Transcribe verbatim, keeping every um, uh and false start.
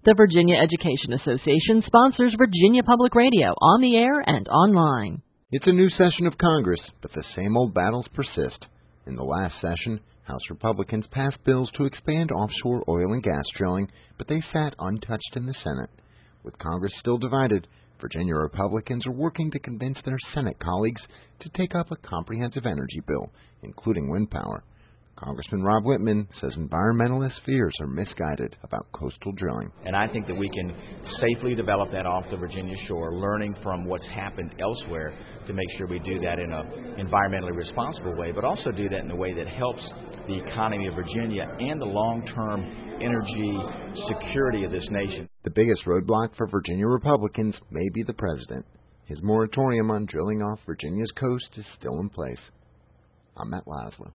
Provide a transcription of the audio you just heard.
The Virginia Education Association sponsors Virginia Public Radio on the air and online. It's a new session of Congress, but the same old battles persist. In the last session, House Republicans passed bills to expand offshore oil and gas drilling, but they sat untouched in the Senate. With Congress still divided, Virginia Republicans are working to convince their Senate colleagues to take up a comprehensive energy bill, including wind power. Congressman Rob Wittman says environmentalist fears are misguided about coastal drilling. And I think that we can safely develop that off the Virginia shore, learning from what's happened elsewhere to make sure we do that in an environmentally responsible way, but also do that in a way that helps the economy of Virginia and the long-term energy security of this nation. The biggest roadblock for Virginia Republicans may be the president. His moratorium on drilling off Virginia's coast is still in place. I'm Matt Laszlo.